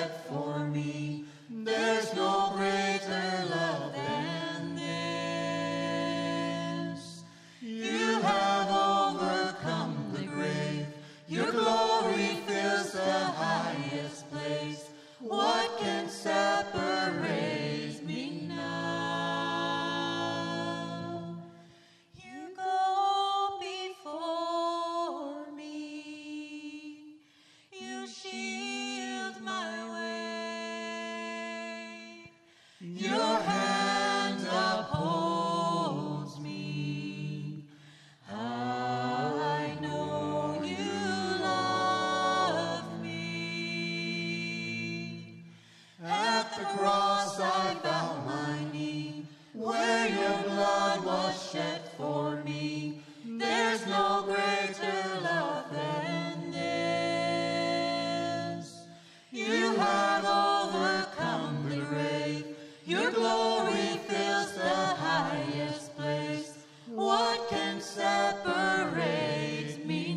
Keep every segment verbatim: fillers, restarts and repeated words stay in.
shed for me. There's no greater love than this. You have overcome the grave. Your glory fills the highest place. What can separate me now? You go before me. You shield my way. Your hand upholds me. I know you love me. At the cross I bow my knee, where your blood was shed for me. There's no greater love than this. You have overcome the grave. Your glory fills the highest place. What can separate me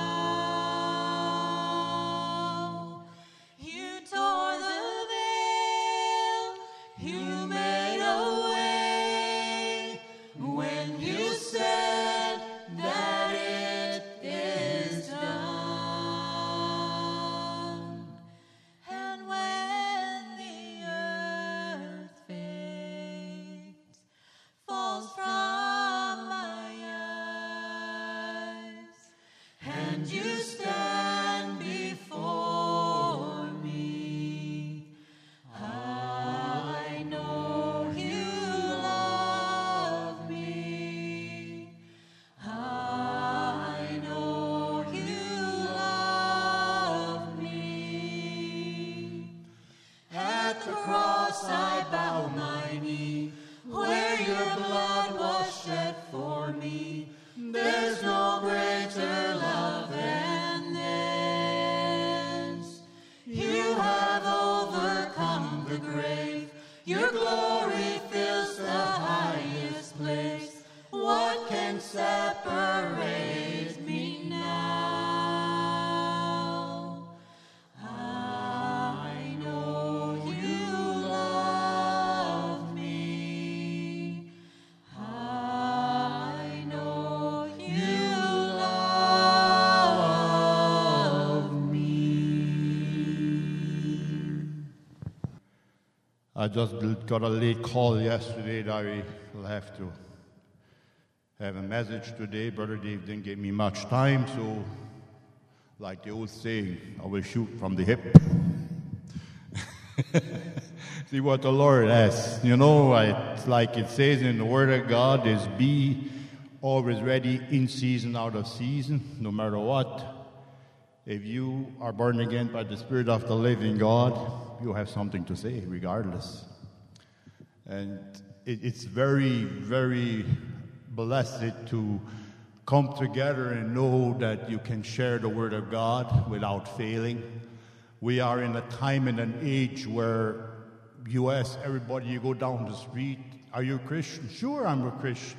now? You tore the veil. You made a way when you said that it is done. And when the earth fades, falls from my eyes, and you stand before me, I know you love me. I know you love me. At the cross I bow my knee, where your blood was shed for me. There's no greater love than this. You have overcome the grave. Your glory fills the highest place. What can separate me now? I know you love me. I know you love me. I just got a late call yesterday that I will have to have a message today. Brother Dave didn't give me much time, so like the old saying, I will shoot from the hip. See what the Lord has. You know, it's like it says in the Word of God, is be always ready in season, out of season, no matter what. If you are born again by the Spirit of the living God, you have something to say regardless. And it, it's very, very blessed to come together and know that you can share the Word of God without failing. We are in a time and an age where you ask everybody, you go down the street, are you a Christian? Sure, I'm a Christian.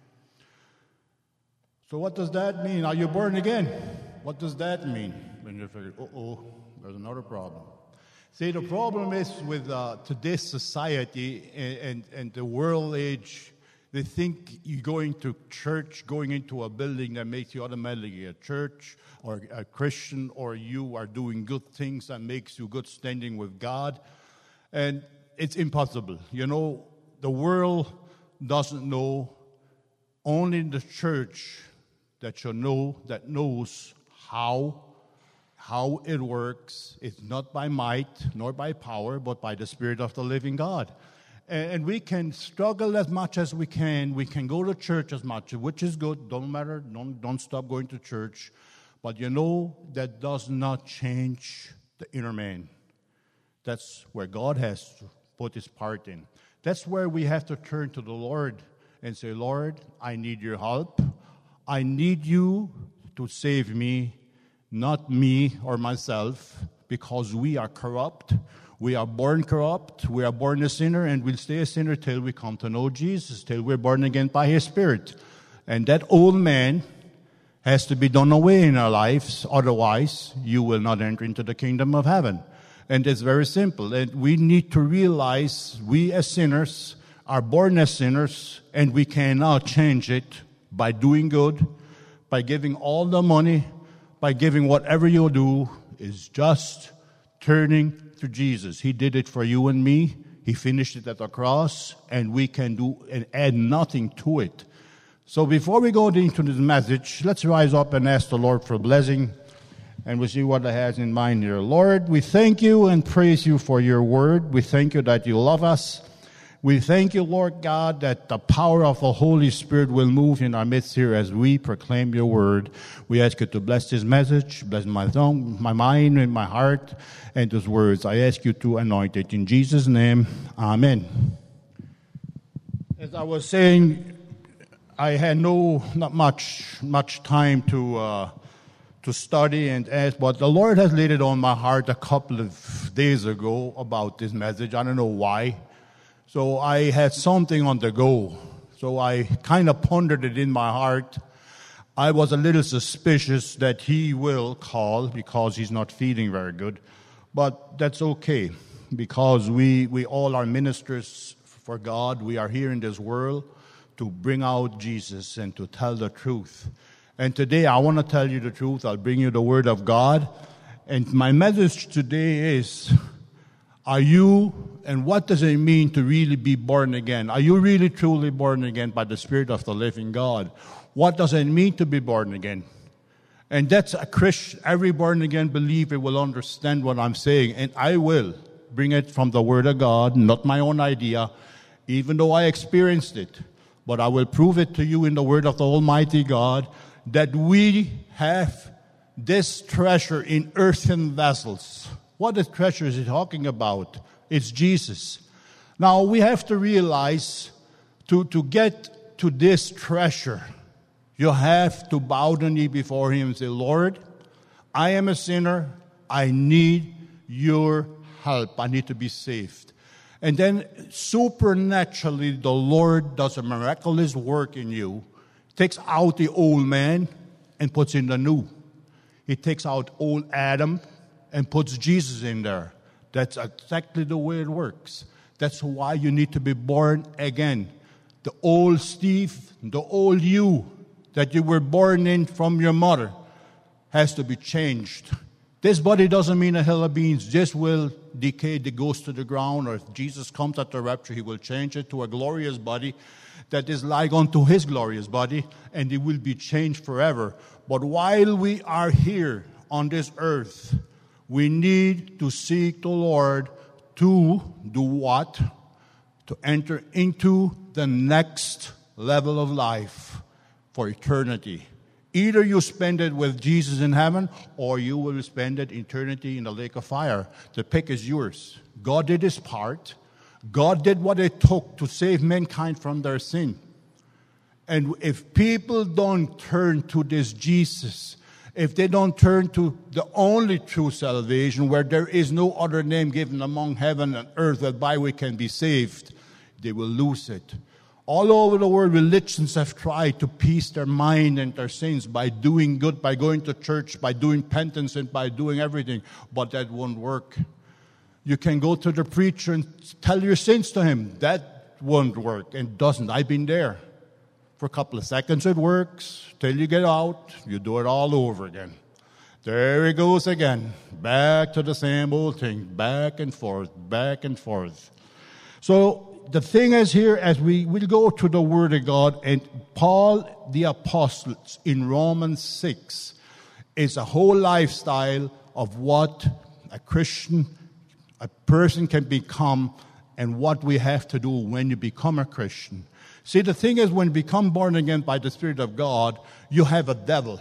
So what does that mean? Are you born again? What does that mean? When you figure, uh-oh, there's another problem. See, the problem is with uh, today's society and, and, and the world age, they think you going to church, going into a building that makes you automatically a church or a Christian, or you are doing good things that makes you good standing with God. And it's impossible. You know, the world doesn't know. Only the church that you know, that knows how, how it works. It's not by might nor by power, but by the Spirit of the living God. And we can struggle as much as we can. We can go to church as much, which is good. Don't matter. Don't, don't stop going to church. But you know, that does not change the inner man. That's where God has to put his part in. That's where we have to turn to the Lord and say, Lord, I need your help. I need you to save me, not me or myself, because we are corrupt. We are born corrupt, we are born a sinner, and we'll stay a sinner till we come to know Jesus, till we're born again by his Spirit. And that old man has to be done away in our lives, otherwise you will not enter into the kingdom of heaven. And it's very simple. And we need to realize we as sinners are born as sinners, and we cannot change it by doing good, by giving all the money, by giving whatever you do. Is just turning to Jesus. He did it for you and me. He finished it at the cross, and we can do and add nothing to it. So before we go into this message, let's rise up and ask the Lord for a blessing, and we'll see what He has in mind here. Lord, we thank you and praise you for your word. We thank you that you love us. We thank you, Lord God, that the power of the Holy Spirit will move in our midst here as we proclaim your word. We ask you to bless this message, bless my tongue, my mind, and my heart, and those words. I ask you to anoint it. In Jesus' name, amen. As I was saying, I had no, not much, much time to uh, to study and ask, but the Lord has laid it on my heart a couple of days ago about this message. I don't know why. So I had something on the go. So I kind of pondered it in my heart. I was a little suspicious that he will call because he's not feeling very good. But that's okay, because we, we all are ministers for God. We are here in this world to bring out Jesus and to tell the truth. And today I want to tell you the truth. I'll bring you the Word of God. And my message today is, are you, and what does it mean to really be born again? Are you really truly born again by the Spirit of the living God? What does it mean to be born again? And that's a Christian, every born again believer will understand what I'm saying. And I will bring it from the Word of God, not my own idea, even though I experienced it. But I will prove it to you in the Word of the Almighty God that we have this treasure in earthen vessels. What the treasure is he talking about? It's Jesus. Now, we have to realize to, to get to this treasure, you have to bow the knee before Him and say, Lord, I am a sinner. I need your help. I need to be saved. And then supernaturally, the Lord does a miraculous work in you, takes out the old man and puts in the new. He takes out old Adam and puts Jesus in there. That's exactly the way it works. That's why you need to be born again. The old Steve, the old you that you were born in from your mother has to be changed. This body doesn't mean a hill of beans. This will decay, it goes to the ground, or if Jesus comes at the rapture, He will change it to a glorious body that is like unto His glorious body, and it will be changed forever. But while we are here on this earth, we need to seek the Lord to do what? To enter into the next level of life for eternity. Either you spend it with Jesus in heaven, or you will spend it eternity in the lake of fire. The pick is yours. God did His part. God did what it took to save mankind from their sin. And if people don't turn to this Jesus, if they don't turn to the only true salvation, where there is no other name given among heaven and earth whereby we can be saved, they will lose it. All over the world, religions have tried to peace their mind and their sins by doing good, by going to church, by doing penance, and by doing everything. But that won't work. You can go to the preacher and tell your sins to him. That won't work, and doesn't. I've been there. For a couple of seconds it works. Till you get out, you do it all over again. There he goes again. Back to the same old thing. Back and forth, back and forth. So the thing is here, as we will go to the Word of God, and Paul the Apostle in Romans six is a whole lifestyle of what a Christian, a person can become, and what we have to do when you become a Christian. See, the thing is, when you become born again by the Spirit of God, you have a devil.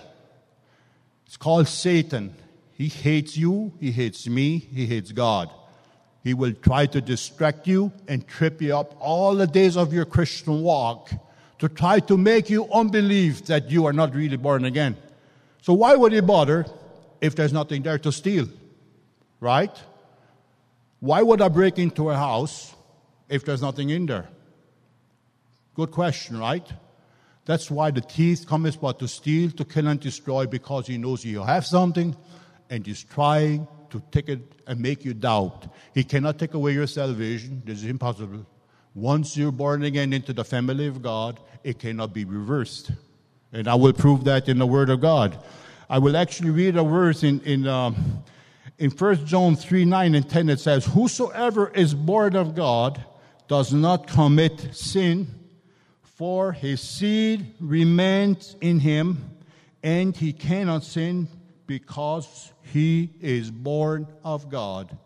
It's called Satan. He hates you, he hates me, he hates God. He will try to distract you and trip you up all the days of your Christian walk to try to make you unbelieve that you are not really born again. So why would he bother if there's nothing there to steal? Right? Why would I break into a house if there's nothing in there? Good question, right? That's why the thief comes but to steal, to kill, and destroy, because he knows you have something, and he's trying to to take it and make you doubt. He cannot take away your salvation. This is impossible. Once you're born again into the family of God, it cannot be reversed. And I will prove that in the Word of God. I will actually read a verse in in, um, in First John three, nine and ten. It says, whosoever is born of God does not commit sin, for his seed remains in him, and he cannot sin because he is born of God.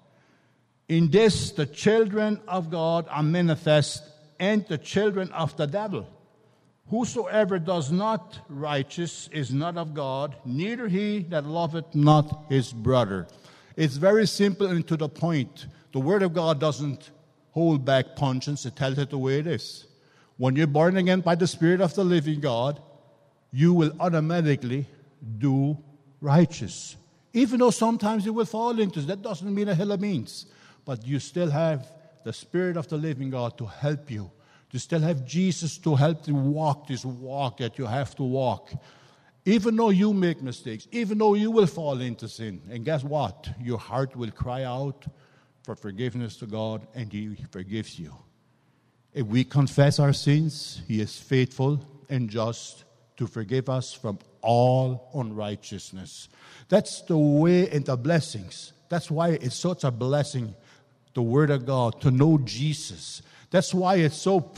In this, the children of God are manifest, and the children of the devil. Whosoever does not righteous is not of God, neither he that loveth not his brother. It's very simple and to the point. The Word of God doesn't hold back punches. It tells it the way it is. When you're born again by the Spirit of the living God, you will automatically do righteous. Even though sometimes you will fall into it, that doesn't mean a hill of beans. But you still have the Spirit of the living God to help you. You still have Jesus to help you walk this walk that you have to walk. Even though you make mistakes, even though you will fall into sin. And guess what? Your heart will cry out for forgiveness to God, and He forgives you. If we confess our sins, He is faithful and just to forgive us from all unrighteousness. That's the way and the blessings. That's why it's such a blessing, the Word of God, to know Jesus. That's why it's so,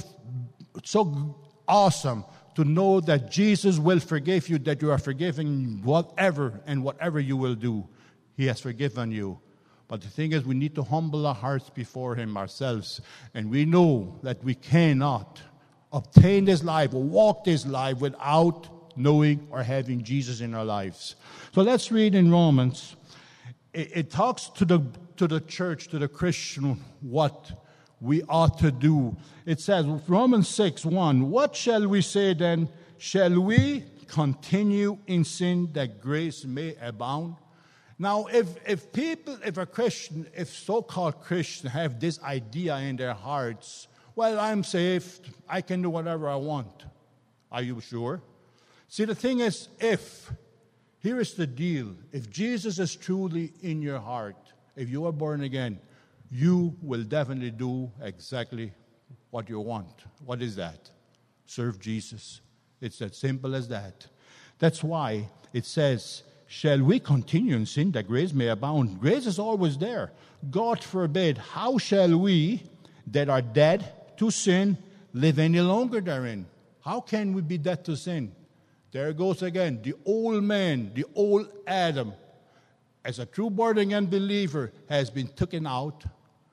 so awesome to know that Jesus will forgive you, that you are forgiven whatever and whatever you will do. He has forgiven you. But the thing is, we need to humble our hearts before Him ourselves. And we know that we cannot obtain this life or walk this life without knowing or having Jesus in our lives. So let's read in Romans. It, it talks to the to the church, to the Christian, what we ought to do. It says, Romans six, one, what shall we say then? Shall we continue in sin that grace may abound? Now, if, if people, if a Christian, if so-called Christians have this idea in their hearts, well, I'm saved, I can do whatever I want. Are you sure? See, the thing is, if, here is the deal, if Jesus is truly in your heart, if you are born again, you will definitely do exactly what you want. What is that? Serve Jesus. It's as simple as that. That's why it says, shall we continue in sin that grace may abound? Grace is always there. God forbid, how shall we that are dead to sin live any longer therein? How can we be dead to sin? There it goes again. The old man, the old Adam, as a true born-again believer, has been taken out,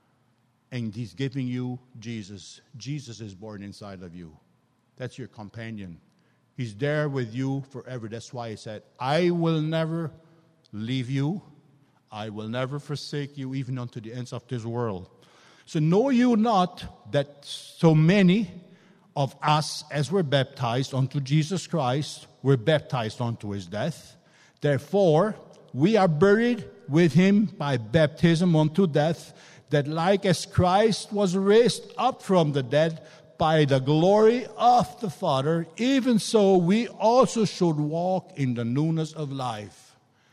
and He's giving you Jesus. Jesus is born inside of you. That's your companion. He's there with you forever. That's why He said, I will never leave you. I will never forsake you, even unto the ends of this world. So know you not that so many of us, as we're baptized unto Jesus Christ, were baptized unto His death. Therefore, we are buried with Him by baptism unto death, that like as Christ was raised up from the dead by the glory of the Father, even so we also should walk in the newness of life.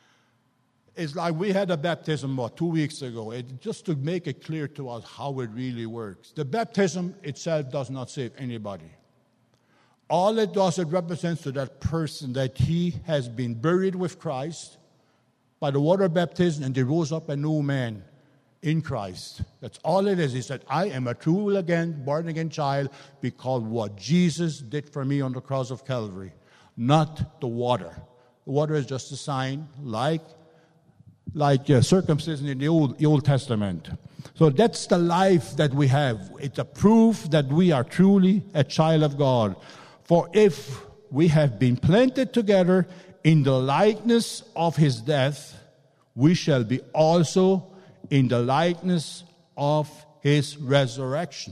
It's like we had a baptism, what, two weeks ago, it, just to make it clear to us how it really works. The baptism itself does not save anybody. All it does, it represents to that person that he has been buried with Christ by the water baptism, and they rose up a new man in Christ. That's all it is. He said, I am a true again, born again child because what Jesus did for me on the cross of Calvary, not the water. The water is just a sign, like like uh, circumcision in the Old, the Old Testament. So that's the life that we have. It's a proof that we are truly a child of God. For if we have been planted together in the likeness of His death, we shall be also in the likeness of His resurrection.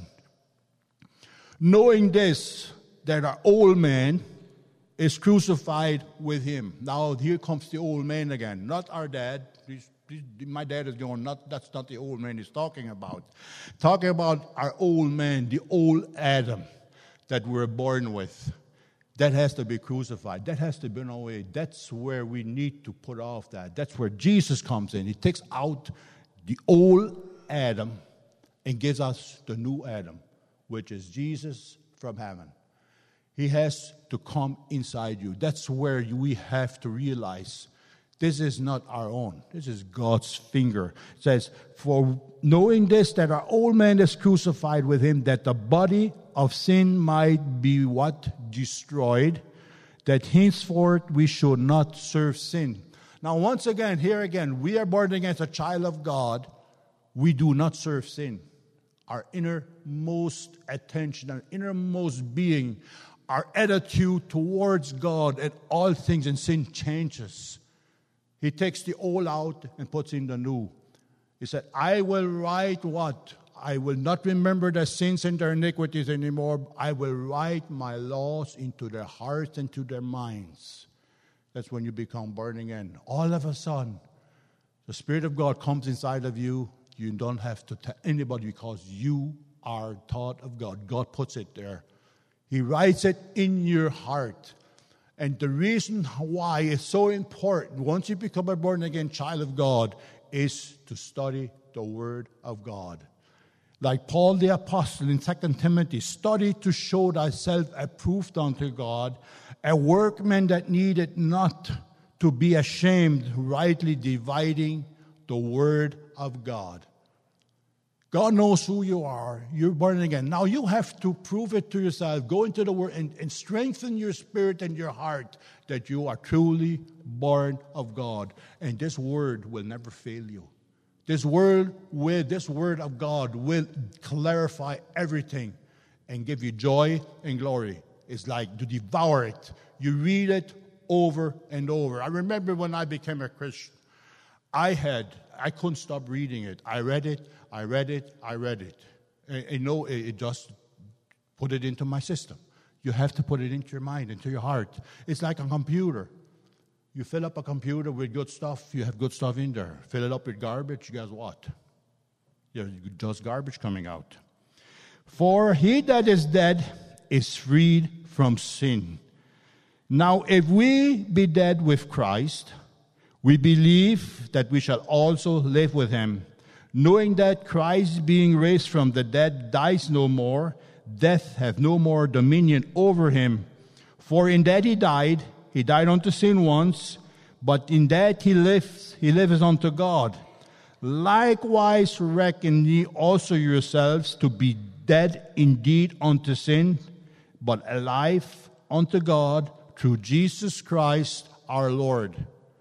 Knowing this, that our old man is crucified with Him. Now here comes the old man again, not our dad. He's, he's, my dad is going, not, that's not the old man he's talking about. Talking about our old man, the old Adam that we're born with. That has to be crucified. That has to be away. That's where we need to put off that. That's where Jesus comes in. He takes out the old Adam and gives us the new Adam, which is Jesus from heaven. He has to come inside you. That's where we have to realize this is not our own. This is God's finger. It says, for knowing this, that our old man is crucified with him, that the body of sin might be what? Destroyed, that henceforth we should not serve sin. Now, once again, here again, we are born again as a child of God. We do not serve sin. Our innermost attention, our innermost being, our attitude towards God and all things in sin changes. He takes the old out and puts in the new. He said, I will write what? I will not remember their sins and their iniquities anymore. I will write my laws into their hearts and to their minds. That's when you become born again. All of a sudden, the Spirit of God comes inside of you. You don't have to tell anybody because you are taught of God. God puts it there. He writes it in your heart. And the reason why it's so important, once you become a born-again child of God, is to study the Word of God. Like Paul the Apostle in Second Timothy, study to show thyself approved unto God, a workman that needed not to be ashamed, rightly dividing the Word of God. God knows who you are. You're born again. Now you have to prove it to yourself. Go into the Word and, and strengthen your spirit and your heart that you are truly born of God. And this Word will never fail you. This word, with this Word of God will clarify everything and give you joy and glory. It's like to devour it. You read it over and over. I remember when I became a Christian, I had, I couldn't stop reading it. I read it, I read it, I read it. And, you know, it, it just put it into my system. You have to put it into your mind, into your heart. It's like a computer. You fill up a computer with good stuff, you have good stuff in there. Fill it up with garbage, guess what? There's just garbage coming out. For he that is dead is freed from sin. Now, if we be dead with Christ, we believe that we shall also live with him, knowing that Christ, being raised from the dead, dies no more, death hath no more dominion over him. For in that he died, he died unto sin once, but in that he lives, he lives unto God. Likewise reckon ye also yourselves to be dead indeed unto sin, but alive unto God through Jesus Christ our Lord.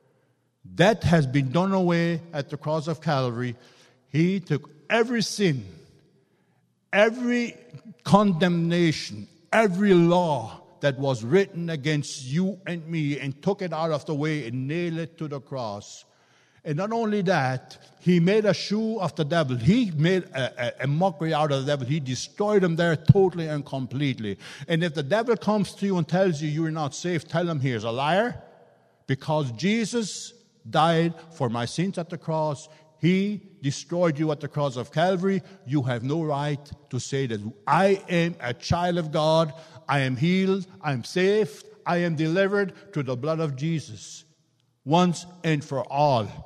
That has been done away at the cross of Calvary. He took every sin, every condemnation, every law that was written against you and me and took it out of the way and nailed it to the cross. And not only that, he made a shoe of the devil. He made a, a, a mockery out of the devil. He destroyed him there totally and completely. And if the devil comes to you and tells you you're not safe, tell him he's a liar. Because Jesus died for my sins at the cross. He destroyed you at the cross of Calvary. You have no right to say that I am a child of God. I am healed. I am saved. I am delivered through the blood of Jesus. Once and for all.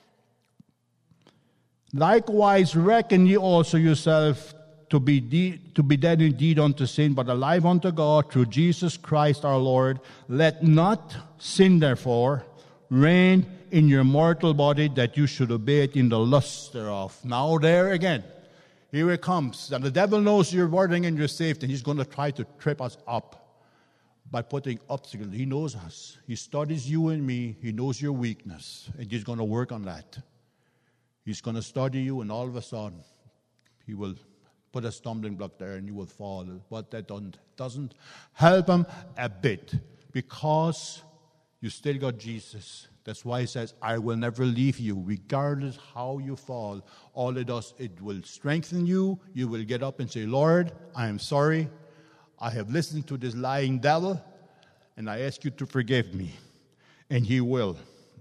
Likewise reckon ye also yourself to be, de- to be dead indeed unto sin, but alive unto God through Jesus Christ our Lord. Let not sin therefore reign in your mortal body, that you should obey it in the lusts thereof. Now there again, here it comes. And the devil knows you're wording and you're saved, and he's going to try to trip us up by putting obstacles. He knows us. He studies you and me. He knows your weakness, and he's going to work on that. He's going to study you, and all of a sudden, he will put a stumbling block there, and you will fall. But that doesn't, doesn't help him a bit, because you still got Jesus. That's why he says, I will never leave you, regardless how you fall. All it does, it will strengthen you. You will get up and say, Lord, I am sorry. I have listened to this lying devil, and I ask you to forgive me. And he will.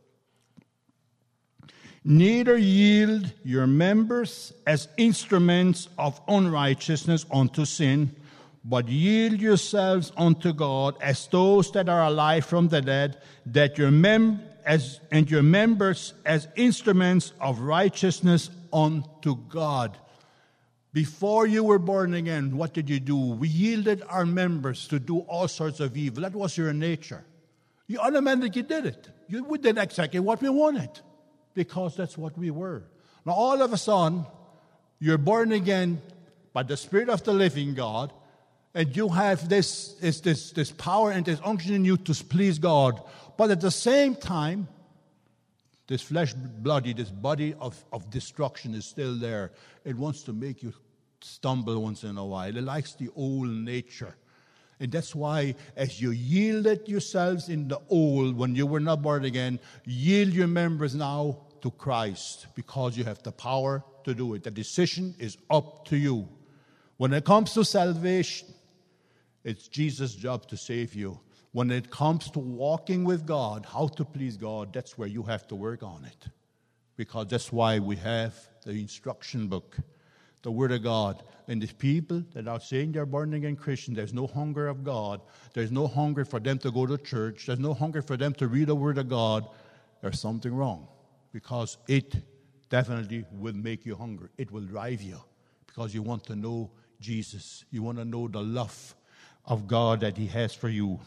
Neither yield your members as instruments of unrighteousness unto sin, but yield yourselves unto God as those that are alive from the dead, that your mem- as and your members as instruments of righteousness unto God. Before you were born again, what did you do? We yielded our members to do all sorts of evil. That was your nature. You automatically did it. You, we did exactly what we wanted, because that's what we were. Now all of a sudden, you're born again by the Spirit of the living God, and you have this, this, this, this power and this unction in you to please God. But at the same time, this flesh bloody, this body of, of destruction is still there. It wants to make you stumble once in a while. It likes the old nature. And that's why as you yielded yourselves in the old, when you were not born again, yield your members now to Christ, because you have the power to do it. The decision is up to you. When it comes to salvation, it's Jesus' job to save you. When it comes to walking with God, how to please God, that's where you have to work on it. Because that's why we have the instruction book, the Word of God. And the people that are saying they're born again Christian, there's no hunger of God. There's no hunger for them to go to church. There's no hunger for them to read the Word of God. There's something wrong. Because it definitely will make you hungry. It will drive you. Because you want to know Jesus. You want to know the love of God that He has for you.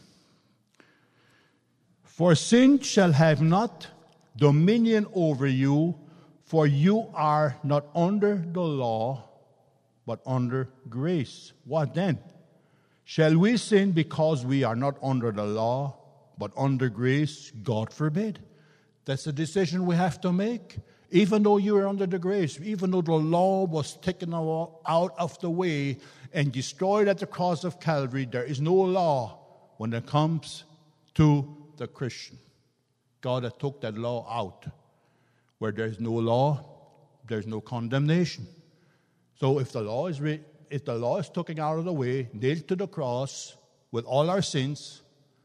For sin shall have not dominion over you, for you are not under the law, but under grace. What then? Shall we sin because we are not under the law, but under grace? God forbid. That's a decision we have to make. Even though you are under the grace, even though the law was taken out of the way and destroyed at the cross of Calvary, there is no law when it comes to the Christian. God has took that law out. Where there is no law, there is no condemnation. So if the law is re- if the law is taken out of the way, nailed to the cross with all our sins,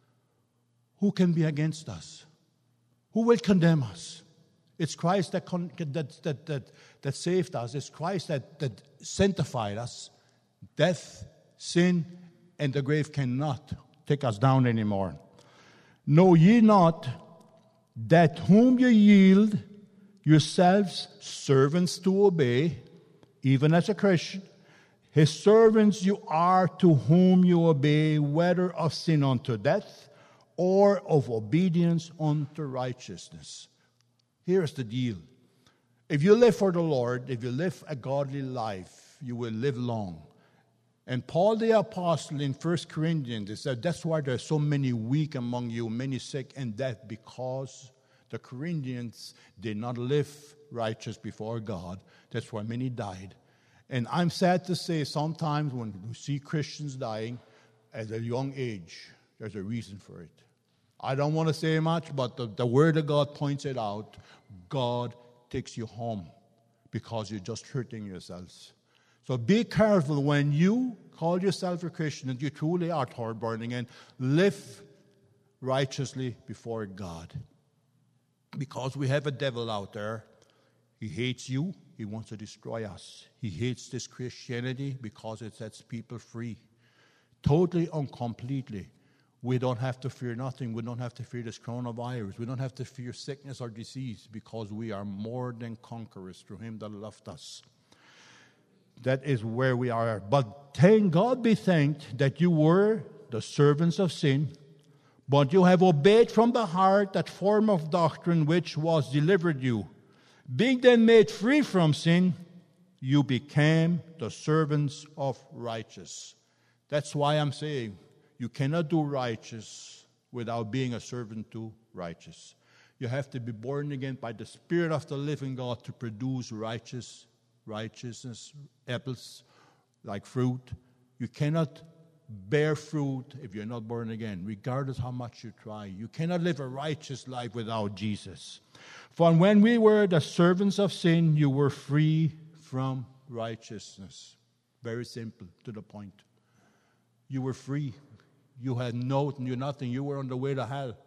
who can be against us? Who will condemn us? It's Christ that con- that, that that that saved us. It's Christ that that sanctified us. Death, sin, and the grave cannot take us down anymore. Know ye not that whom you yield yourselves servants to obey, even as a Christian, his servants you are to whom you obey, whether of sin unto death or of obedience unto righteousness. Here's the deal. If you live for the Lord, if you live a godly life, you will live long. And Paul the Apostle in First Corinthians, he said, that's why there are so many weak among you, many sick and dead, because the Corinthians did not live righteous before God. That's why many died. And I'm sad to say, sometimes when you see Christians dying at a young age, there's a reason for it. I don't want to say much, but the, the Word of God points it out. God takes you home because you're just hurting yourselves. So be careful when you call yourself a Christian and you truly are born again. Live righteously before God. Because we have a devil out there. He hates you. He wants to destroy us. He hates this Christianity because it sets people free. Totally and completely. We don't have to fear nothing. We don't have to fear this coronavirus. We don't have to fear sickness or disease because we are more than conquerors through Him that loved us. That is where we are. But thank God be thanked that you were the servants of sin, but you have obeyed from the heart that form of doctrine which was delivered you. Being then made free from sin, you became the servants of righteousness. That's why I'm saying you cannot do righteous without being a servant to righteous. You have to be born again by the Spirit of the living God to produce righteous righteousness, apples like fruit. You cannot bear fruit if you're not born again, regardless how much you try. You cannot live a righteous life without Jesus. For when we were the servants of sin, you were free from righteousness. Very simple, to the point. You were free. You had no, knew nothing. You were on the way to hell.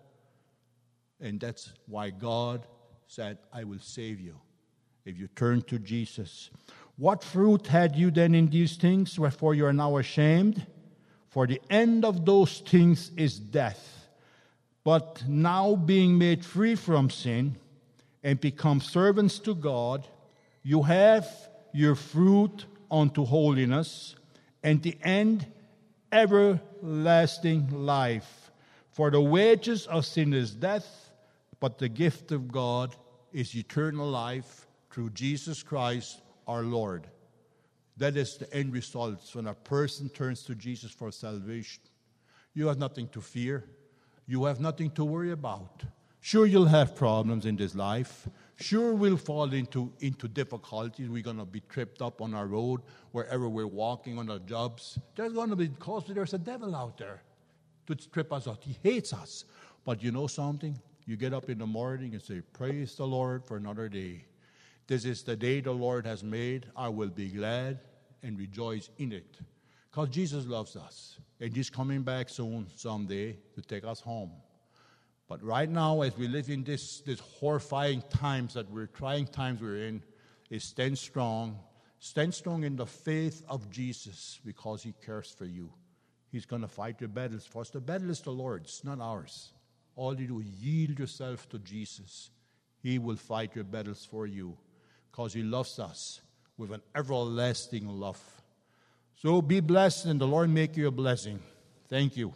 And that's why God said, I will save you if you turn to Jesus. What fruit had you then in these things, wherefore you are now ashamed? For the end of those things is death. But now being made free from sin and become servants to God, you have your fruit unto holiness, and the end everlasting life. For the wages of sin is death, but the gift of God is eternal life through Jesus Christ our Lord. That is the end result when a person turns to Jesus for salvation. You have nothing to fear. You have nothing to worry about. Sure, you'll have problems in this life. Sure, we'll fall into, into difficulties. We're going to be tripped up on our road, wherever we're walking, on our jobs. There's going to be, because there's a devil out there to trip us out. He hates us. But you know something? You get up in the morning and say, praise the Lord for another day. This is the day the Lord has made. I will be glad and rejoice in it. Because Jesus loves us. And He's coming back soon, someday, to take us home. But right now, as we live in this, this horrifying times that we're trying times we're in, is stand strong. Stand strong in the faith of Jesus, because He cares for you. He's going to fight your battles for us. The battle is the Lord's, not ours. All you do is yield yourself to Jesus. He will fight your battles for you, because He loves us with an everlasting love. So be blessed, and the Lord make you a blessing. Thank you.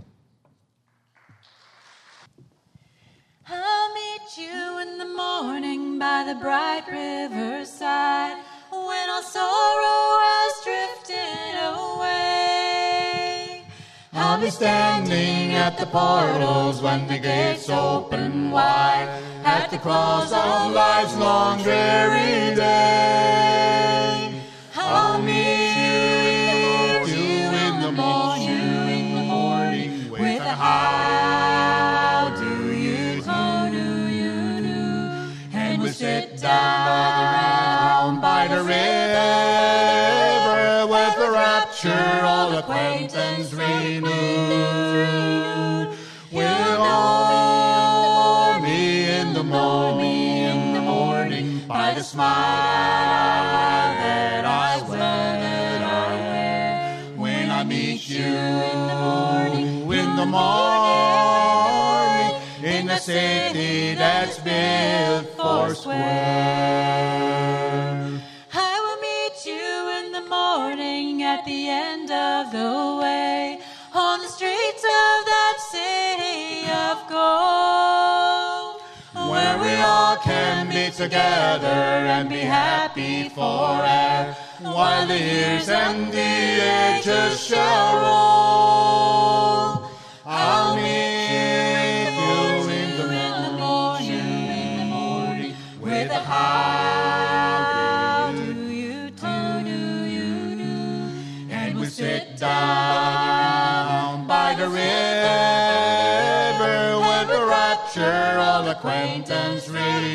I'll meet you in the morning by the bright riverside, when all sorrow has drifted away. I'll be standing at the portals when the gates open wide, at the cross of life's long dreary day. I'll meet you in the morning with a how do you do, and we'll sit down by the river with the rapture, all acquaintance renewed. We'll know me in the morning, in the morning, by the smile that I wear, that I wear when I meet you in the morning, in the morning, in the city that's built four square. I will meet you in the morning at the end of the way, on the streets of that city of gold, where we all can be together and be happy forever, while the years and the ages shall roll. I'll meet you in the morning, in the morning, with a how do you do, do you do, and we'll sit down by the river with the rapture, all acquaintance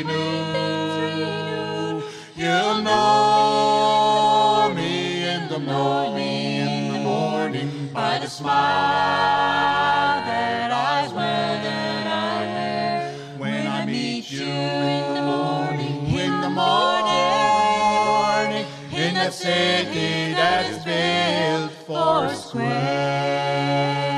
renewed. You'll know me in the morning, in the morning, by the smile that I wear, that I wear when I meet you in the morning, in the morning, in that city that's built four square.